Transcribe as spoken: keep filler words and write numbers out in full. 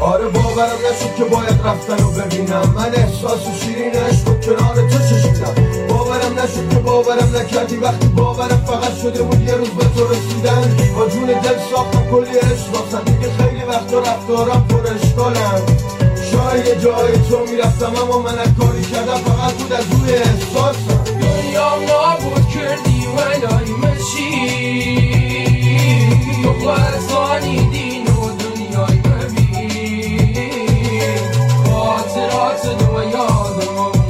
آره باورم نشد که باید رفتن رو ببینم، من احساس شیرین عشق رو کنار تو چشیدم. باورم نشد که باورم نکردی وقتی باورم فقط شده بود یه روز به تو رسیدن. با جون دل ساختم کلی عشق واسه دیگه خیلی وقتا رفتارم پر اشکالم. شاید یه جای تو میرفتم اما من کاری کردم فقط بود از روی احساسم. دنیا نابود کردی ولای مچی تو خرزانی دین و دنیای مبین خاطرات دو یادم